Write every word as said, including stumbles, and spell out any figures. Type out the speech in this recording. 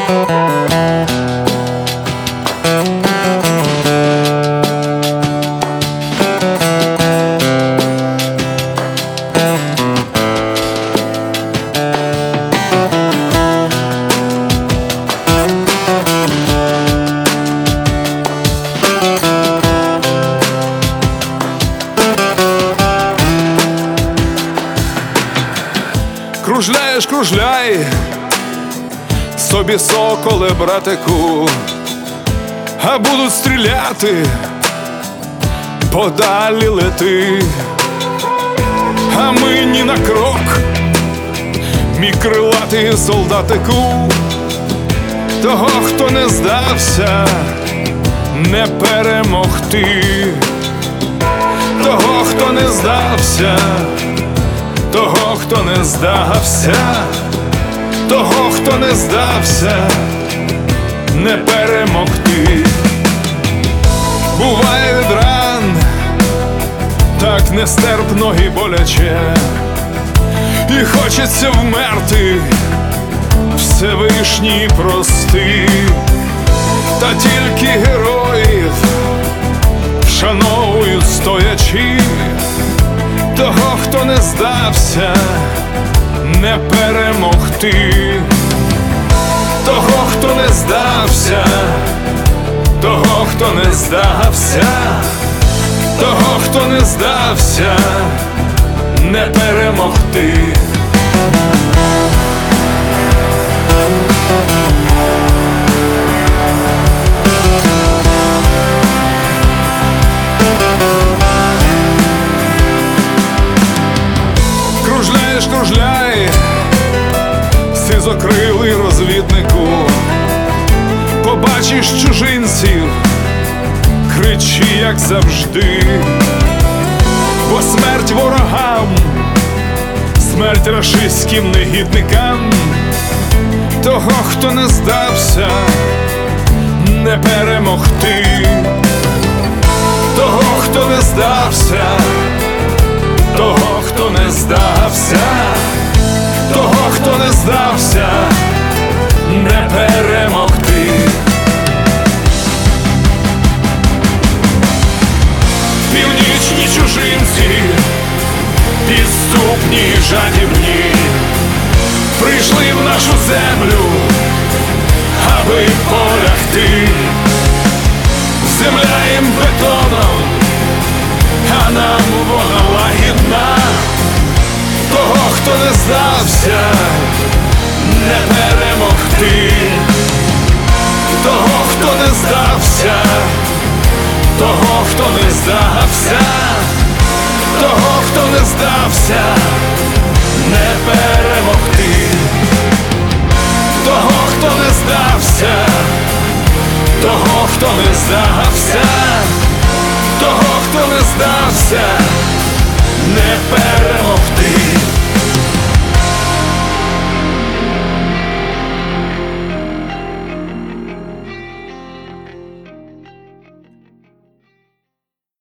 Кружляєш, кружляй собі, соколе, братику, а будуть стріляти, подалі лети. А ми ні на крок, мій крилатий солдатику, того, хто не здався, не перемогти. Того, хто не здався, того, хто не здався, того, хто не здався, не перемогти. Буває від ран так нестерпно і боляче, і хочеться вмерти, Всевишній прости. Та тільки героїв вшановують стоячи, того, хто не здався, не перемогти. Того, хто не здався, того, хто не здався, того, хто не здався, не перемогти. Кружляєш, кружляй, сизокрилий розвіднику, побачиш чужинців, кричи, як завжди, бо смерть ворогам, смерть рашистським негідникам. Того, хто не здався, не перемогти. Того, хто не здався, того, хто не здався, того, хто не здався, не перемогти. Північні чужинці, підступні й жадібні, прийшли в нашу землю, аби полягти. Земля їм бетоном, а нам вона лагідна. Того, хто не здався, не перемогти. Того, хто не здався, того, хто не здався, того, хто не здався, не перемогти. Того, хто не здався, того, хто не здався, того, хто не здався, не перемогти.